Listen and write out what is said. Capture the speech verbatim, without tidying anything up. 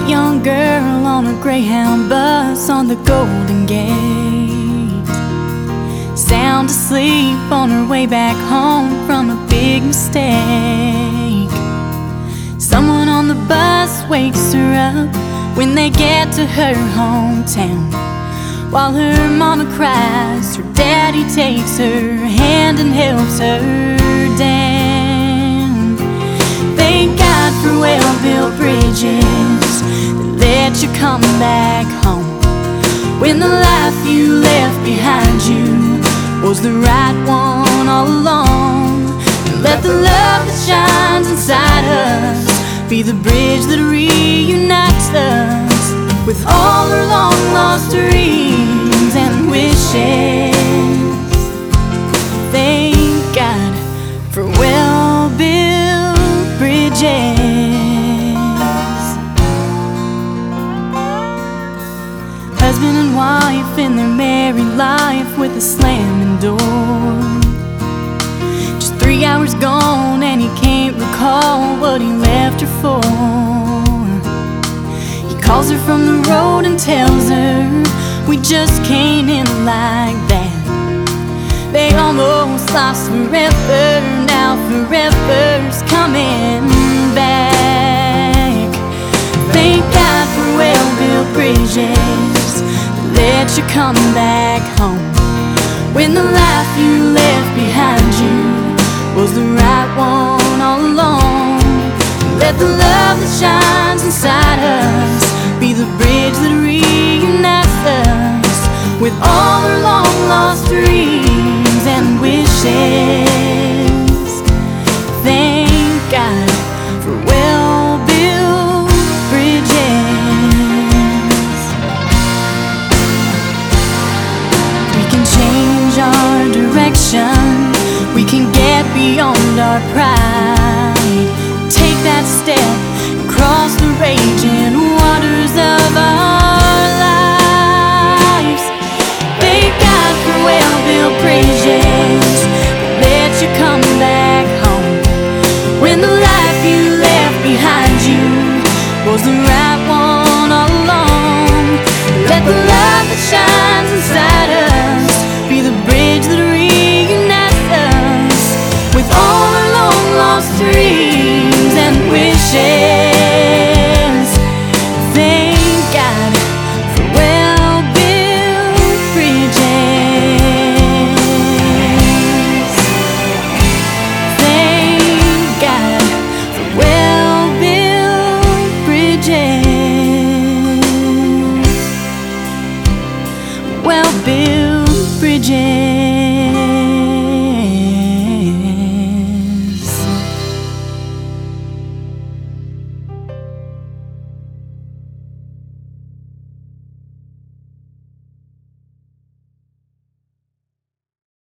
sweet young girl on a Greyhound bus on the Golden Gate, sound asleep on her way back home from a big mistake. Someone on the bus wakes her up when they get to her hometown. While her mama cries, her daddy takes her hand and helps her down. Thank God for well-built bridges that let you come back home when the life you left behind you was the right one all along. And let the love that shines inside us be the bridge that reunites us with all our long-lost dreams and wishes. Thank God for well-built bridges. Husband and wife in their married life with a slamming door. Just three hours gone and he can't recall what he left her for. Calls her from the road and tells her we just can't end like that. They almost lost forever, now forever's coming back. Thank God for well-built bridges that let you come back home when the life you left behind you was the right one all along. Let the love that shines inside us be the bridge that reunites us with all our long-lost dreams and wishes. Thank God for well-built bridges. We can change our direction, we can get beyond our pride, take that step, cross the raging waters of our lives. Thank God for well-built bridges that let you come back home when the life you left behind you was the right one all along. Let the love that shines inside us be the bridge that reunites us with all our long-lost dreams and wishes. Well-built bridges.